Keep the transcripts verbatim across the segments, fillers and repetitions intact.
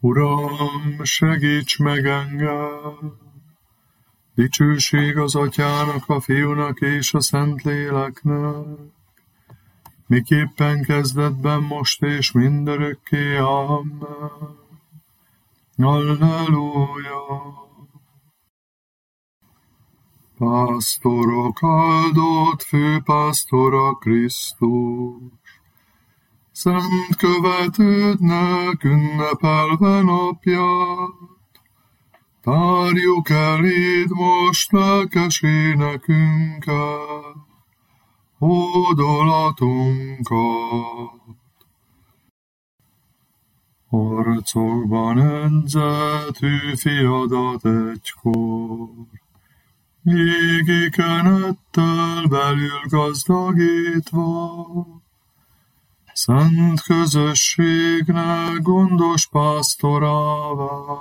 Uram, segíts meg engem! Dicsőség az Atyának, a Fiúnak és a Szentléleknek, miképpen kezdetben, most és mindörökké. Amen. Halleluja! Pásztorok áldott főpásztora Krisztus, szent követődnek ünnepelve napját, tárjuk eléd most lelkes énekünket, hódolatunkat. Harcokban edzett hűfiadat egykor, jégi kenettel belül gazdagítva, szent közösségnek gondos pásztorává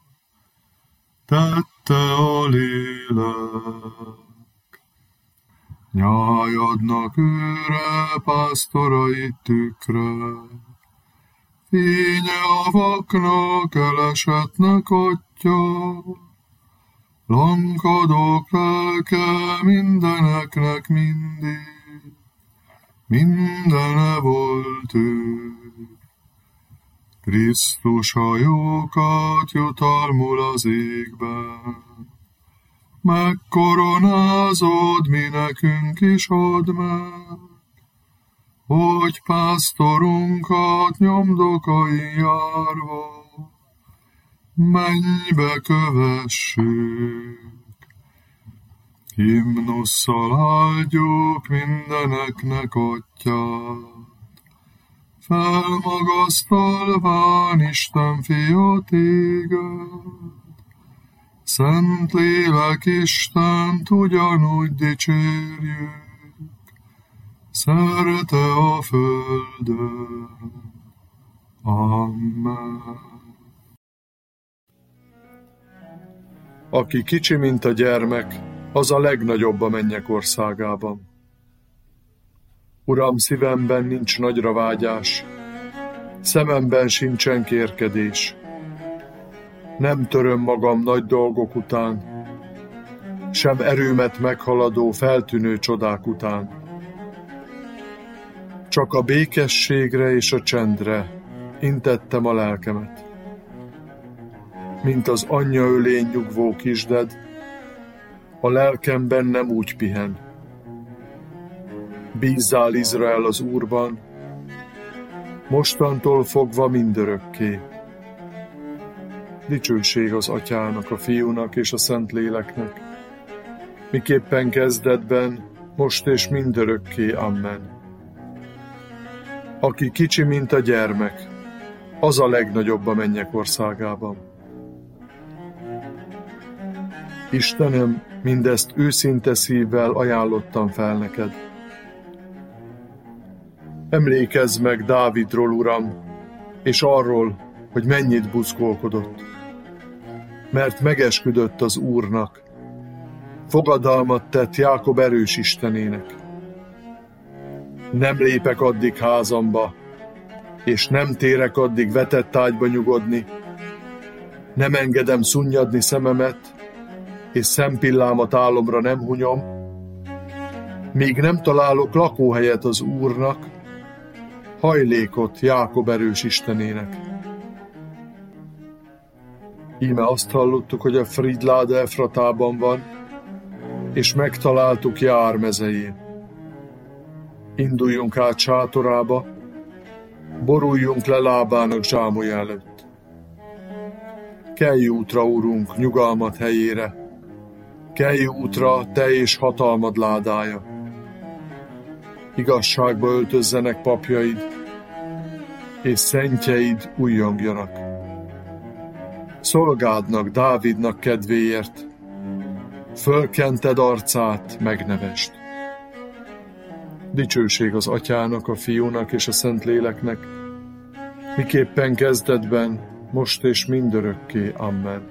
tette a lélek. Nyájadnak őre, pásztorai tükre, fénye a vaknak, elesetnek atya, lankadók lelke mindeneknek mindig, mindene volt ő. Krisztus a jókat jutalmul az égben, megkoronázod, mi nekünk is add meg, hogy pásztorunkat nyomdokain járva mennybe kövessük. Himnusszal áldjuk mindeneknek atyát, felmagasztalván Isten fia téged, Szent Lélek Istent ugyanúgy dicsérjük, szerte a földön. Amen. Aki kicsi, mint a gyermek, az a legnagyobb a mennyek országában. Uram, szívemben nincs nagyra vágyás, szememben sincsen kérkedés. Nem töröm magam nagy dolgok után, sem erőmet meghaladó feltűnő csodák után. Csak a békességre és a csendre intettem a lelkemet. Mint az anyja ölén nyugvó kisded, a lelkemben nem úgy pihen. Bízzál, Izrael, az Úrban, mostantól fogva mindörökké. Dicsőség az Atyának, a Fiúnak és a Szentléleknek, miképpen kezdetben, most és mindörökké. Amen. Aki kicsi, mint a gyermek, az a legnagyobb a mennyek országában. Istenem, mindezt őszinte szívvel ajánlottam fel neked. Emlékezz meg Dávidról, Uram, és arról, hogy mennyit buzgolkodott. Mert megesküdött az Úrnak, fogadalmat tett Jákob erős Istenének. Nem lépek addig házamba, és nem térek addig vetett ágyba nyugodni, nem engedem szunnyadni szememet, és szempillámat álomra nem hunyom, míg nem találok lakóhelyet az Úrnak, hajlékot Jákob erős Istenének. Íme azt hallottuk, hogy a Fridláde Efratában van, és megtaláltuk Jár mezején. Induljunk át sátorába, boruljunk le lábának zsámolya előtt. Kelj útra, Urunk, nyugalmat helyére, kelj útra, te és hatalmad ládája. Igazságba öltözzenek papjaid, és szentjeid újjongjanak. Szolgádnak, Dávidnak kedvéért, fölkented arcát, megnevest. Dicsőség az Atyának, a Fiúnak és a Szentléleknek, miképpen kezdetben, most és mindörökké. Amen.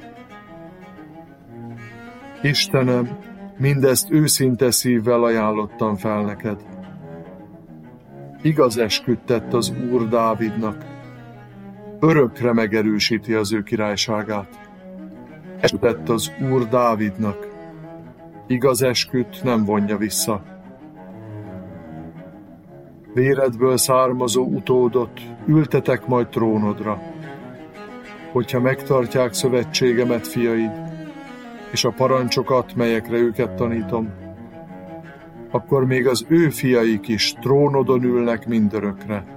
Istenem, mindezt őszinte szívvel ajánlottam fel neked. Igaz esküdt tett az Úr Dávidnak, örökre megerősíti az ő királyságát. Esküdött az Úr Dávidnak, igaz esküt nem vonja vissza. Véredből származó utódot ültetek majd trónodra, hogyha megtartják szövetségemet, fiaid, és a parancsokat, melyekre őket tanítom, akkor még az ő fiaik is trónodon ülnek mindörökre.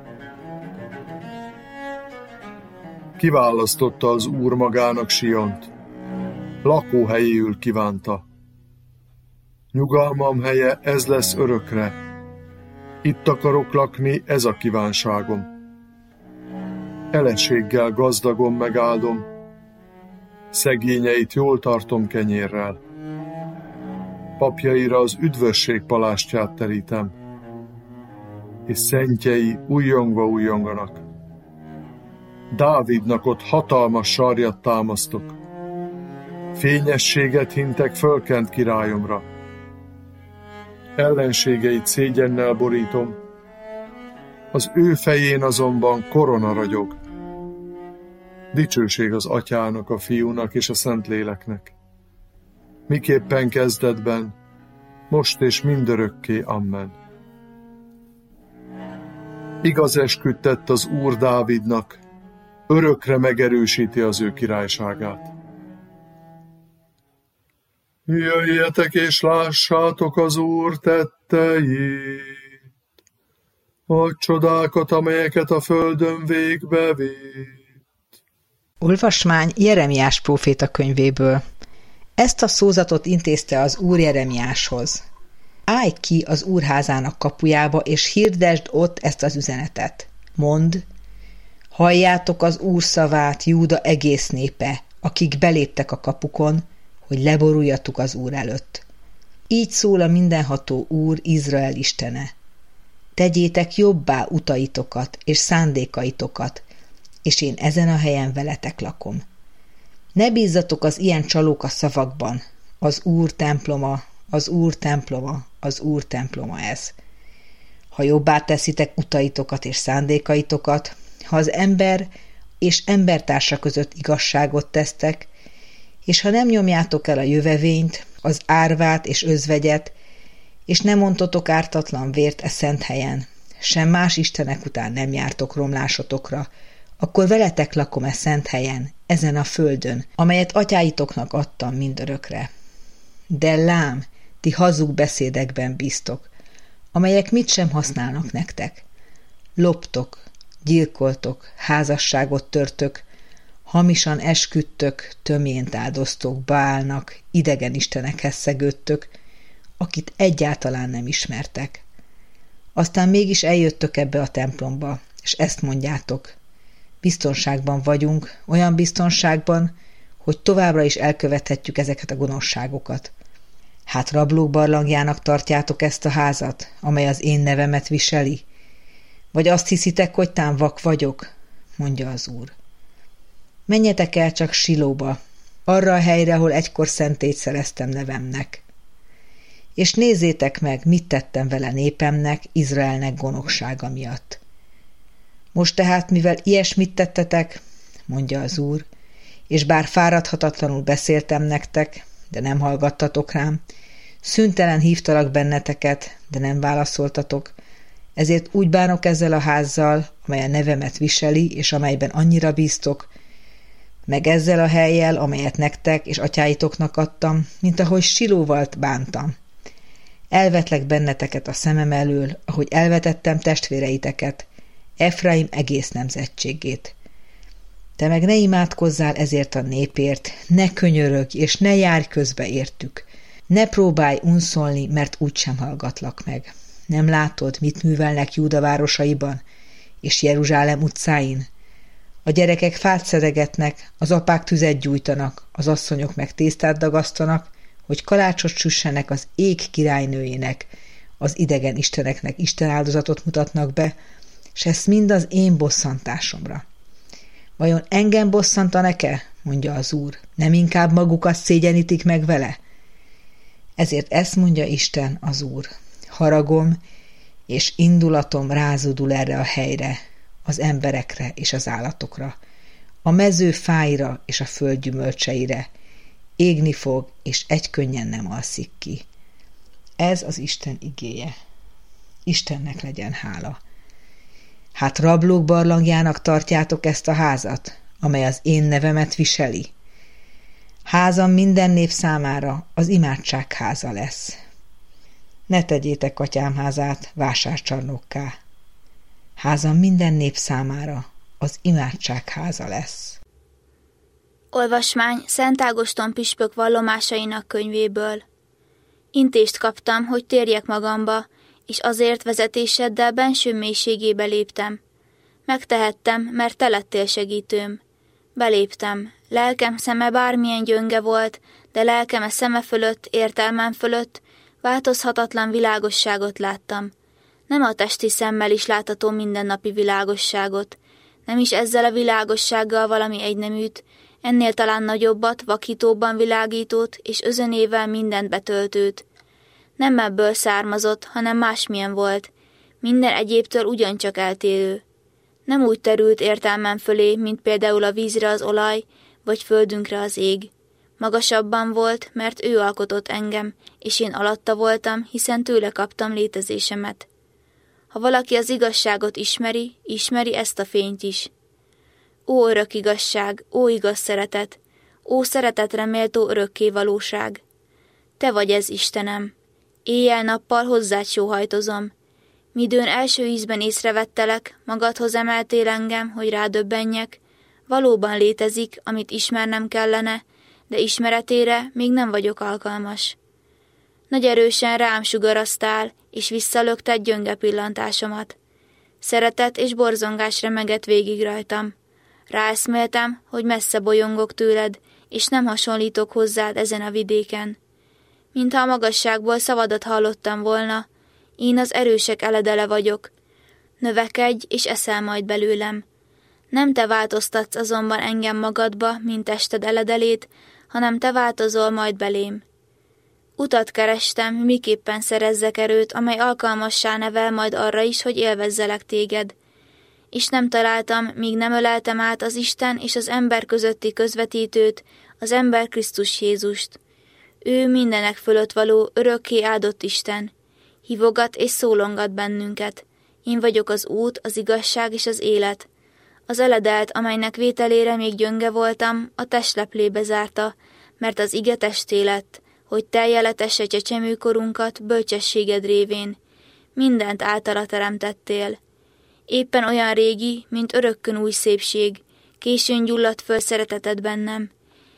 Kiválasztotta az Úr magának Siont, lakóhelyéül kívánta. Nyugalmam helye ez lesz örökre, itt akarok lakni, ez a kívánságom. Eleséggel gazdagon megáldom, szegényeit jól tartom kenyérrel. Papjaira az üdvösség palástját terítem, és szentjei újjongva újjonganak. Dávidnak ott hatalmas sarjat támasztok, fényességet hintek fölkent királyomra. Ellenségeit szégyennel borítom, az ő fején azonban korona ragyog. Dicsőség az Atyának, a Fiúnak és a Szentléleknek. Miképpen kezdetben, most és mindörökké. Amen. Igaz esküt tett az Úr Dávidnak, örökre megerősíti az ő királyságát. Jöjjetek és lássátok az Úr tetteit, a csodákat, amelyeket a földön végbe vitt. Olvasmány Jeremiás próféta könyvéből. Ezt a szózatot intézte az Úr Jeremiáshoz. Állj ki az Úr házának kapujába, és hirdesd ott ezt az üzenetet. Mondd, halljátok az Úr szavát, Júda egész népe, akik beléptek a kapukon, hogy leboruljatok az Úr előtt. Így szól a mindenható Úr, Izrael istene. Tegyétek jobbá utaitokat és szándékaitokat, és én ezen a helyen veletek lakom. Ne bízzatok az ilyen csalóka szavakban, az Úr temploma, az Úr temploma, az Úr temploma ez. Ha jobbá teszitek utaitokat és szándékaitokat, ha az ember és embertársa között igazságot tesztek, és ha nem nyomjátok el a jövevényt, az árvát és özvegyet, és nem ontotok ártatlan vért e szent helyen, sem más istenek után nem jártok romlásotokra, akkor veletek lakom e szent helyen, ezen a földön, amelyet atyáitoknak adtam mindörökre. De lám, ti hazug beszédekben bíztok, amelyek mit sem használnak nektek. Loptok, gyilkoltok, házasságot törtök, hamisan esküdtök, töményt áldoztok Baálnak, idegen istenekhez szegődtök, akit egyáltalán nem ismertek. Aztán mégis eljöttök ebbe a templomba, és ezt mondjátok. Biztonságban vagyunk, olyan biztonságban, hogy továbbra is elkövethetjük ezeket a gonoszságokat. Hát rablók barlangjának tartjátok ezt a házat, amely az én nevemet viseli? Vagy azt hiszitek, hogy tám vak vagyok? Mondja az Úr. Menjetek el csak Silóba, arra a helyre, ahol egykor szentét szereztem nevemnek. És nézzétek meg, mit tettem vele népemnek, Izraelnek gonoszsága miatt. Most tehát, mivel ilyesmit tettetek, mondja az Úr, és bár fáradhatatlanul beszéltem nektek, de nem hallgattatok rám, szüntelen hívtalak benneteket, de nem válaszoltatok, ezért úgy bánok ezzel a házzal, amely a nevemet viseli, és amelyben annyira bíztok, meg ezzel a hellyel, amelyet nektek és atyáitoknak adtam, mint ahogy Silóval bántam. Elvetlek benneteket a szemem elől, ahogy elvetettem testvéreiteket, Efraim egész nemzetségét. Te meg ne imádkozzál ezért a népért, ne könyörögj, és ne járj közbe értük. Ne próbálj unszolni, mert úgysem hallgatlak meg. Nem látod, mit művelnek Júda városaiban, és Jeruzsálem utcáin? A gyerekek fát szedegetnek, az apák tüzet gyújtanak, az asszonyok meg tésztát dagasztanak, hogy kalácsot süssenek az ég királynőjének, az idegen isteneknek istenáldozatot mutatnak be, s ezt mind az én bosszantásomra. Vajon engem bosszantanak-e? Mondja az Úr. Nem inkább magukat szégyenítik meg vele? Ezért ezt mondja Isten, az Úr. Haragom és indulatom rázódul erre a helyre, az emberekre és az állatokra. a mező fáira és a föld gyümölcseire. Égni fog, és egykönnyen nem alszik ki. Ez az Isten igéje. Istennek legyen hála. Hát rablók barlangjának tartjátok ezt a házat, amely az én nevemet viseli? Házam minden nép számára az imádság háza lesz. Ne tegyétek atyám házát vásárcsarnokká. Házam minden nép számára az imádság háza lesz. Olvasmány Szent Ágoston püspök vallomásainak könyvéből. Intést kaptam, hogy térjek magamba, és azért vezetéseddel benső mélységébe léptem. Megtehettem, mert te lettél segítőm. Beléptem. Lelkem szeme bármilyen gyönge volt, de lelkeme szeme fölött, értelmem fölött változhatatlan világosságot láttam. Nem a testi szemmel is látható mindennapi világosságot, nem is ezzel a világossággal valami egyneműt, ennél talán nagyobbat, vakítóbban világítót és özönével mindent betöltőt. Nem ebből származott, hanem másmilyen volt, minden egyébtől ugyancsak eltérő. Nem úgy terült értelmem fölé, mint például a vízre az olaj, vagy földünkre az ég. Magasabban volt, mert ő alkotott engem, és én alatta voltam, hiszen tőle kaptam létezésemet. Ha valaki az igazságot ismeri, ismeri ezt a fényt is. Ó örök igazság, ó igaz szeretet, ó szeretetre méltó örökké valóság. Te vagy ez, Istenem. Éjjel-nappal hozzád sóhajtozom. Midőn első ízben észrevettelek, magadhoz emeltél engem, hogy rádöbbenjek, valóban létezik, amit ismernem kellene, de ismeretére még nem vagyok alkalmas. Nagy erősen rám sugaraztál, és visszalökted gyönge pillantásomat. Szeretet és borzongás remegett végig rajtam. Ráeszméltem, hogy messze bolyongok tőled, és nem hasonlítok hozzád ezen a vidéken. Mintha a magasságból szavadat hallottam volna, én az erősek eledele vagyok. Növekedj, és eszel majd belőlem. Nem te változtatsz azonban engem magadba, mint tested eledelét, hanem te változol majd belém. Utat kerestem, miképpen szerezzek erőt, amely alkalmassá nevel majd arra is, hogy élvezzelek téged. És nem találtam, míg nem öleltem át az Isten és az ember közötti közvetítőt, az ember Krisztus Jézust. Ő mindenek fölött való, örökké áldott Isten. Hívogat és szólongat bennünket. Én vagyok az út, az igazság és az élet. Az eledelt, amelynek vételére még gyönge voltam, a testleplébe zárta, mert az ige testé lett, hogy teljeletesse csecsemőkorunkat bölcsességed révén. Mindent általa teremtettél. Éppen olyan régi, mint örökkön új szépség, későn gyulladt föl szereteted bennem.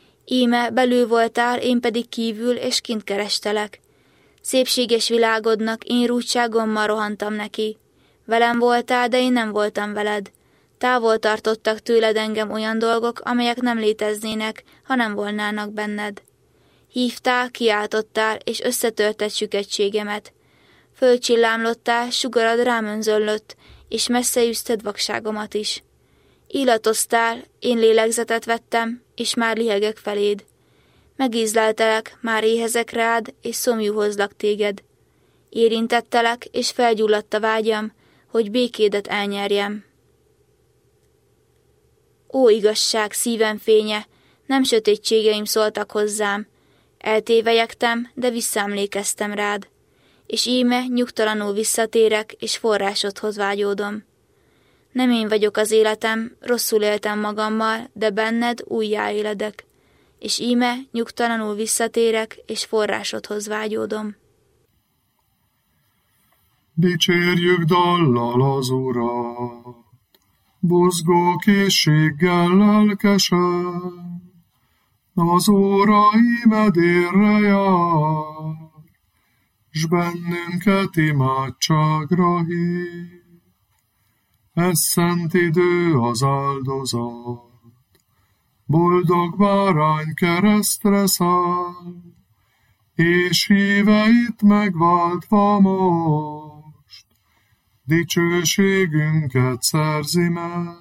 Íme belül voltál, én pedig kívül és kint kerestelek. Szépséges világodnak én rúdságommal rohantam neki. Velem voltál, de én nem voltam veled. Távol tartottak tőled engem olyan dolgok, amelyek nem léteznének, ha nem volnának benned. Hívtál, kiáltottál, és összetörted süketségemet. Fölcsillámlottál, sugarad rám önzöllött, és messze üzted vakságomat is. Illatoztál, én lélegzetet vettem, és már lihegek feléd. Megízleltelek, már éhezek rád, és szomjú hozlak téged. Érintettelek, és felgyulladt a vágyam, hogy békédet elnyerjem. Ó igazság, szívem fénye, nem sötétségeim szóltak hozzám. Eltévelyegtem, de visszaemlékeztem rád. És íme nyugtalanul visszatérek, és forrásodhoz vágyódom. Nem én vagyok az életem, rosszul éltem magammal, de benned újjáéledek. És íme nyugtalanul visszatérek, és forrásodhoz vágyódom. Dicsérjük dallal az Urat, buzgó készséggel lelkesen, az óra íme délre jár, s bennünket imádságra hív. Ez szent idő az áldozat, boldog bárány keresztre száll, és híveit megváltva most, dicsőségünket szerzi meg.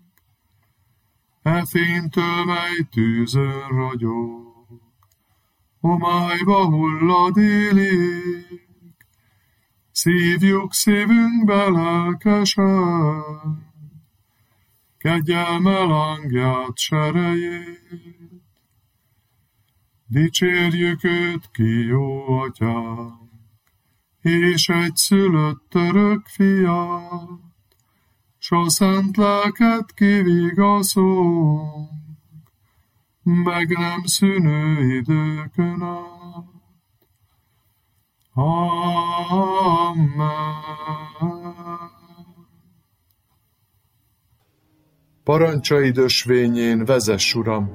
E fénytől, mely tűzön ragyog, homályba hullad élik, szívjuk szívünkbe lelkesen, kegyelme lángját, serejét. Dicsérjük őt ki, jó atyánk, és egy szülött örök fiát, s a szent lelket kivigaszunk, meg nem szűnő időkön át. Amen. Parancsaid ösvényén vezess, Uram!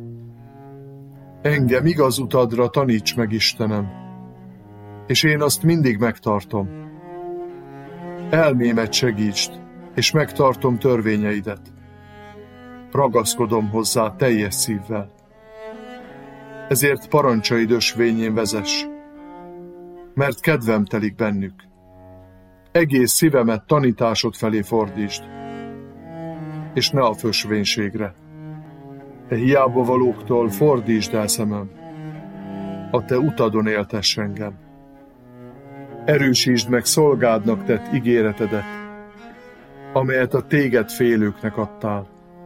Engem igaz utadra taníts meg, Istenem, és én azt mindig megtartom. Elmémet segítsd, és megtartom törvényeidet. Ragaszkodom hozzá teljes szívvel. Ezért parancsaid ösvényén vezess, mert kedvem telik bennük. Egész szívemet tanításod felé fordítsd, és ne a fösvénységre. E hiába valóktól fordítsd el szemem, a te utadon éltess engem. Erősítsd meg szolgádnak tett ígéretedet, amelyet a téged félőknek adtál.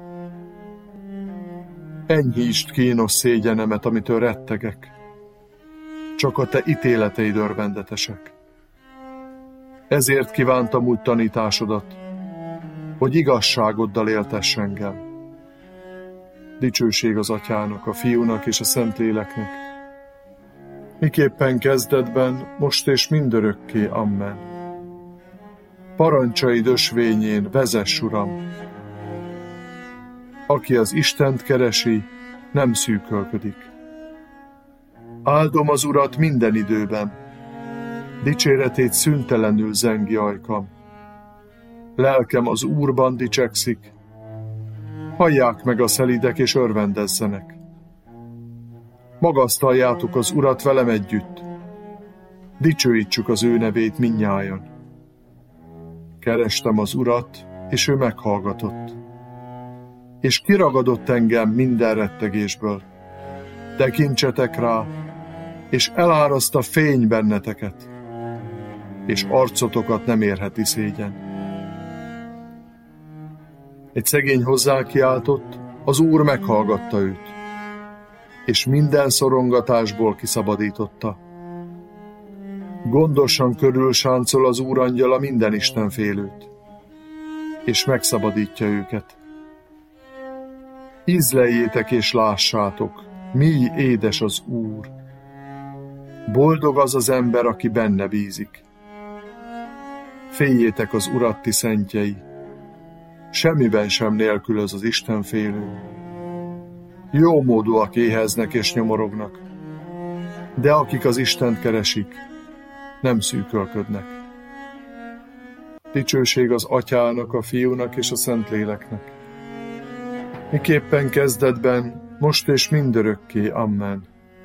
Enyhítsd kínos szégyenemet, amitől rettegek. Csak a te ítéleteid örvendetesek. Ezért kívántam úgy tanításodat, hogy igazságoddal éltess engem. Dicsőség az Atyának, a Fiúnak és a Szentléleknek, miképpen kezdetben, most és mindörökké. Amen. Parancsaid ösvényén vezess, Uram! Aki az Istent keresi, nem szűkölködik. Áldom az Urat minden időben, dicséretét szüntelenül zengi ajkam. Lelkem az Úrban dicsekszik, hallják meg a szelídek és örvendezzenek. Magasztaljátok az Urat velem együtt, dicsőítsük az ő nevét mindnyájan. Kerestem az Urat, és ő meghallgatott, és kiragadott engem minden rettegésből. Tekintsetek rá, és eláraszt a fény benneteket, és arcotokat nem érheti szégyen. Egy szegény hozzá kiáltott, az Úr meghallgatta őt, és minden szorongatásból kiszabadította. Gondosan körül sáncol az Úr angyala minden istenfélőt, és megszabadítja őket. Ízleljétek és lássátok, mi édes az Úr. Boldog az az ember, aki benne bízik. Féljétek az Urat, ti szentjei, semmiben sem nélkülöz az istenfélő. Jómódúak éheznek és nyomorognak, de akik az Istent keresik, nem szűkölködnek. Dicsőség az Atyának, a Fiúnak és a Szentléleknek, miképpen kezdetben, most és mindörökké. Amen.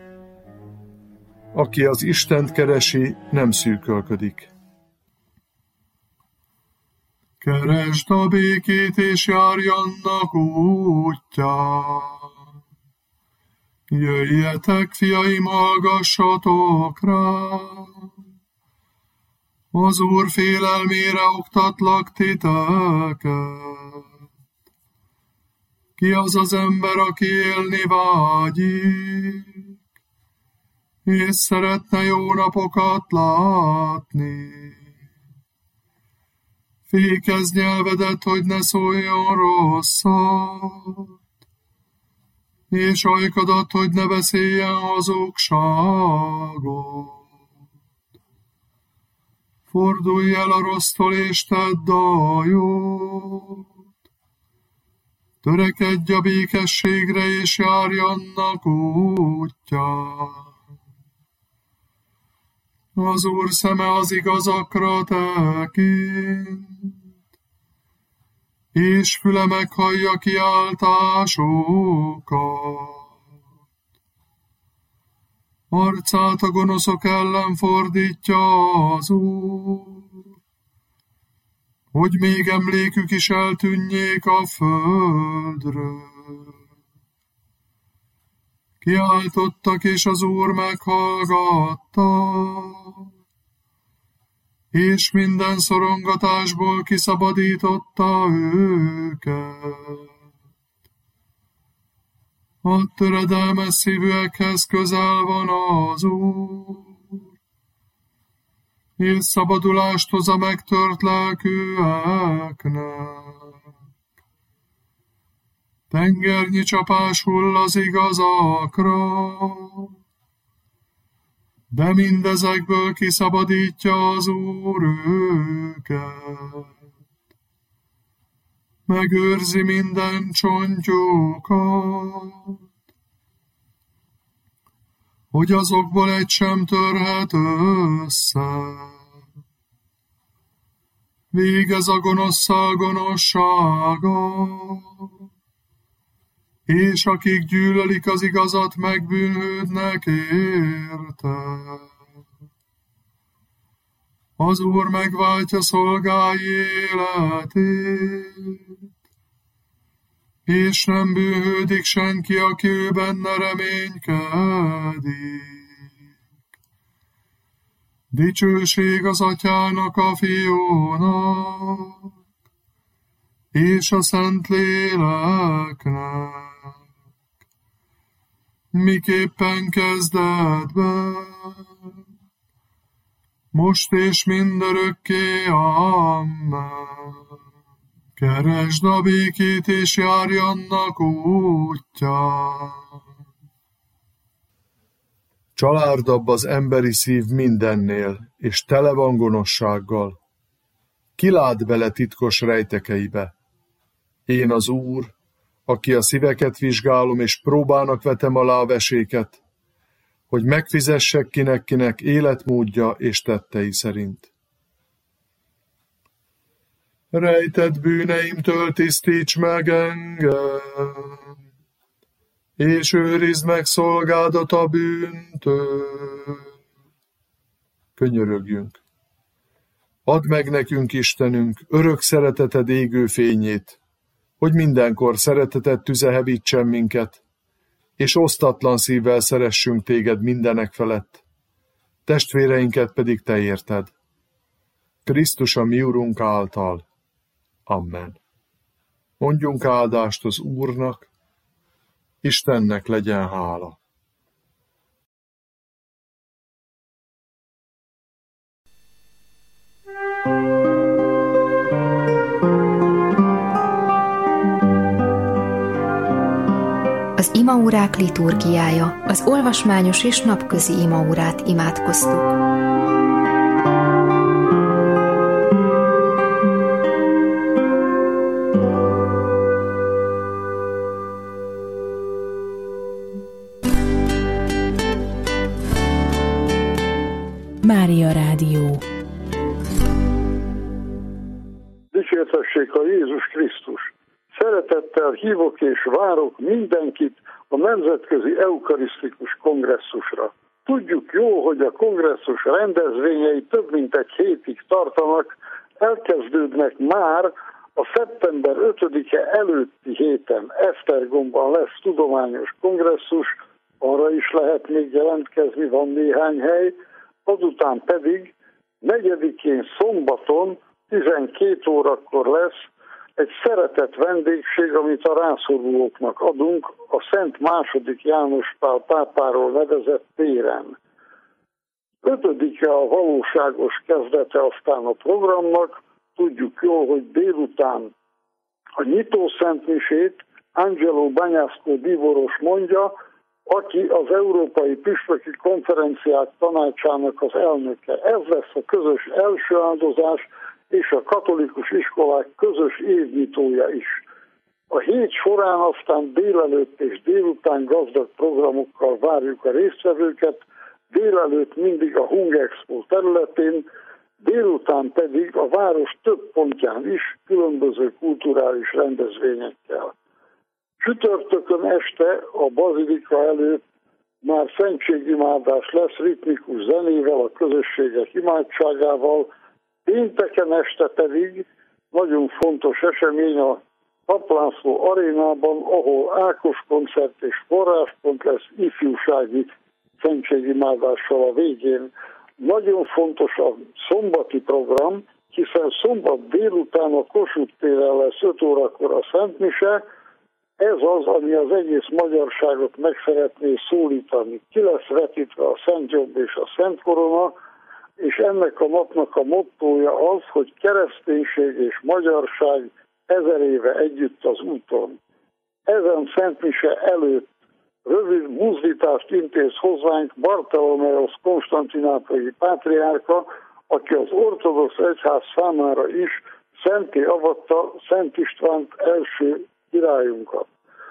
Aki az Istent keresi, nem szűkölködik. Keresd a békét, és járj annak útján. Jöjjetek, fiaim, hallgassatok rám. Az Úr félelmére oktatlak titeket. Ki az az ember, aki élni vágyik, és szeretne jó napokat látni? Fékezd nyelvedet, hogy ne szóljon rosszat, és ajkadat, hogy ne beszéljen hazugságot. Fordulj el a rossztól, és tedd a jót. Törekedj a békességre, és járj annak útján. Az Úr szeme az igazakra tekint, és füle meghallja kiáltásokat. Arcát a gonoszok ellen fordítja az Úr, hogy még emlékük is eltűnjék a földről. Kiáltottak, és az Úr meghallgatta, és minden szorongatásból kiszabadította őket. A töredelmes szívűekhez közel van az Úr, és szabadulást hoz a megtört lelkűeknek. Tengernyi csapás hull az igazakra, de mindezekből kiszabadítja az Úr őket. Megőrzi minden csontjukat, hogy azokból egy sem törhet össze. Végez a gonoszszal gonoszsága, és akik gyűlölik az igazat, megbűnhődnek érte. Az Úr megváltja szolgái életét, és nem bűnhődik senki, aki ő benne reménykedik. Dicsőség az Atyának, a Fiúnak, és a Szentléleknek, miképpen kezdetben, most és mindörökké, amen. Keresd a békét, és járj annak útján. Csalárdabb az emberi szív mindennél, és tele van gonoszsággal. Ki lát bele titkos rejtekeibe? Én az Úr, aki a szíveket vizsgálom, és próbának vetem alá a veséket, hogy megfizessek kinek-kinek életmódja és tettei szerint. Rejtett bűneimtől tisztíts meg engem, és őrizd meg szolgádat a bűntől. Könyörögjünk. Add meg nekünk, Istenünk, örök szereteted égő fényét, hogy mindenkor szereteted tüze hevítsen minket, és osztatlan szívvel szeressünk téged mindenek felett, testvéreinket pedig te érted. Krisztus a mi Urunk által. Amen. Mondjunk áldást az Úrnak, Istennek legyen hála. Az imaórák liturgiája, az olvasmányos és napközi imaórát imádkoztuk. Mária Rádió. Dicsértessék a Jézus Krisztus! Szeretettel hívok és várok mindenkit a Nemzetközi Eukarisztikus Kongresszusra. Tudjuk jó, hogy a kongresszus rendezvényei több mint egy hétig tartanak, elkezdődnek már a szeptember ötödike előtti héten. Esztergomban lesz tudományos kongresszus, arra is lehet még jelentkezni, van néhány hely, azután pedig negyedikén szombaton tizenkét órakor lesz egy szeretett vendégség, amit a rászorulóknak adunk a Szent második János Pál pápáról nevezett téren. Ötödike a valóságos kezdete aztán a programnak, tudjuk jó, hogy délután a nyitó szentmisét Angelo Bagnasco dívoros mondja, aki az Európai Püspöki Konferenciák Tanácsának az elnöke. Ez lesz a közös első áldozás és a katolikus iskolák közös évnyitója is. A hét során aztán délelőtt és délután gazdag programokkal várjuk a résztvevőket, délelőtt mindig a Hungexpo területén, délután pedig a város több pontján is különböző kulturális rendezvényekkel. Csütörtökön este a bazilika előtt már szentségimádás lesz ritmikus zenével, a közösségek imádságával, pénteken este pedig nagyon fontos esemény a Paplászló arénában, ahol Ákos koncert és forráspont lesz ifjúsági szentségimádással a végén. Nagyon fontos a szombati program, hiszen szombat délután a Kossuth téren lesz öt órakor a Szentmise. Ez az, ami az egész magyarságot meg szeretné szólítani. Ki lesz vetítve a Szent Jobb és a Szent Korona, és ennek a napnak a mottója az, hogy kereszténység és magyarság ezer éve együtt az úton. Ezen Szentmise előtt rövid buzdítást intéz hozzánk Bartolomeus konstantinápolyi pátriárka, aki az ortodox egyház számára is szenté avatta Szent Istvánt első királyunkat.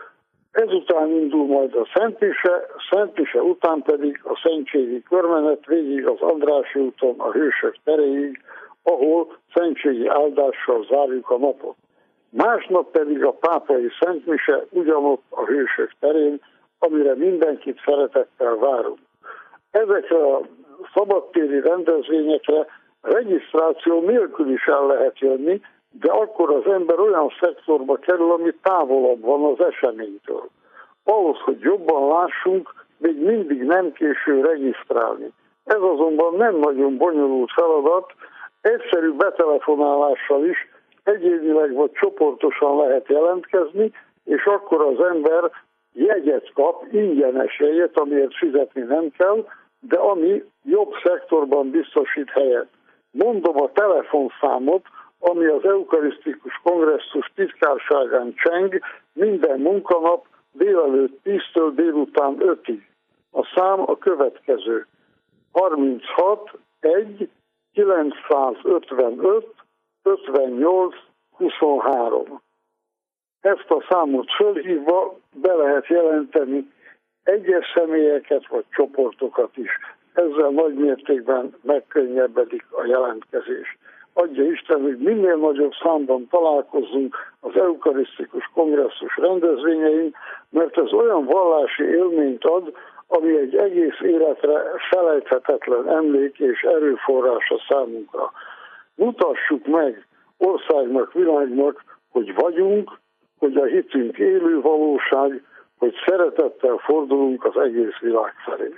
Ezután indul majd a Szentmise, Szentmise után pedig a szentségi körmenet végig az Andrássy úton a Hősök teréig, ahol szentségi áldással zárjuk a napot. Másnap pedig a pápai Szentmise ugyanott a Hősök terén, amire mindenkit szeretettel várunk. Ezekre a szabadtéri rendezvényekre regisztráció nélkül is el lehet jönni, de akkor az ember olyan szektorba kerül, ami távolabb van az eseménytől. Ahhoz, hogy jobban lássunk, még mindig nem késő regisztrálni. Ez azonban nem nagyon bonyolult feladat, egyszerű betelefonálással is egyénileg vagy csoportosan lehet jelentkezni, és akkor az ember jegyet kap, ingyenes jegyet, amiért fizetni nem kell, de ami jobb szektorban biztosít helyet. Mondom a telefonszámot, ami az eukarisztikus kongresszus titkárságán cseng minden munkanap délelőtt tíztől délután ötig. A szám a következő: harminchat egy kilencszázötvenöt ötvennyolc huszonhárom. Ezt a számot fölhívva be lehet jelenteni egyes személyeket vagy csoportokat is. Ezzel nagy mértékben megkönnyebbedik a jelentkezés. Adja Isten, hogy minél nagyobb számban találkozzunk az eukarisztikus kongresszus rendezvényein, mert ez olyan vallási élményt ad, ami egy egész életre felejthetetlen emlék és erőforrása számunkra. Mutassuk meg országnak, világnak, hogy vagyunk, hogy a hitünk élő valóság, hogy szeretettel fordulunk az egész világ felé.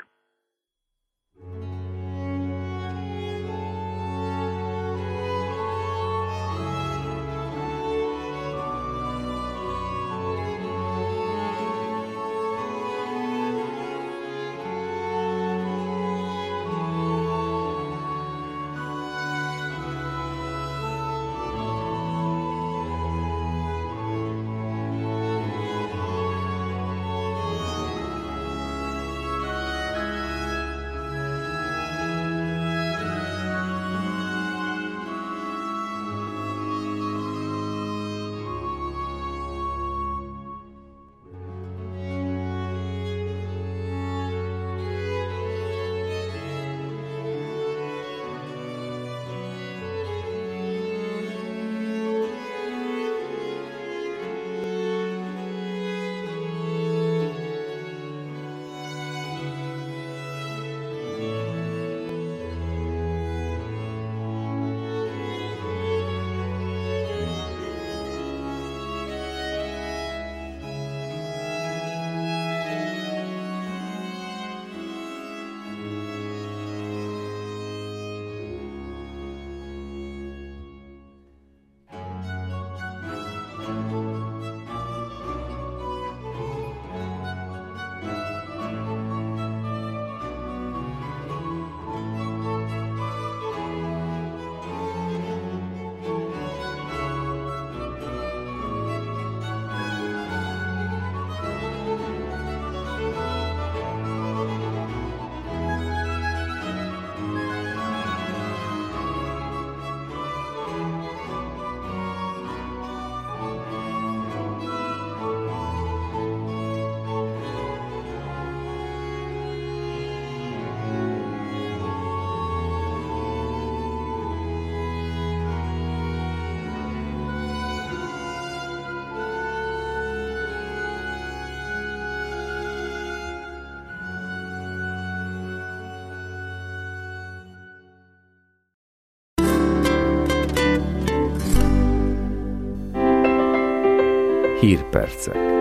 Hírpercek.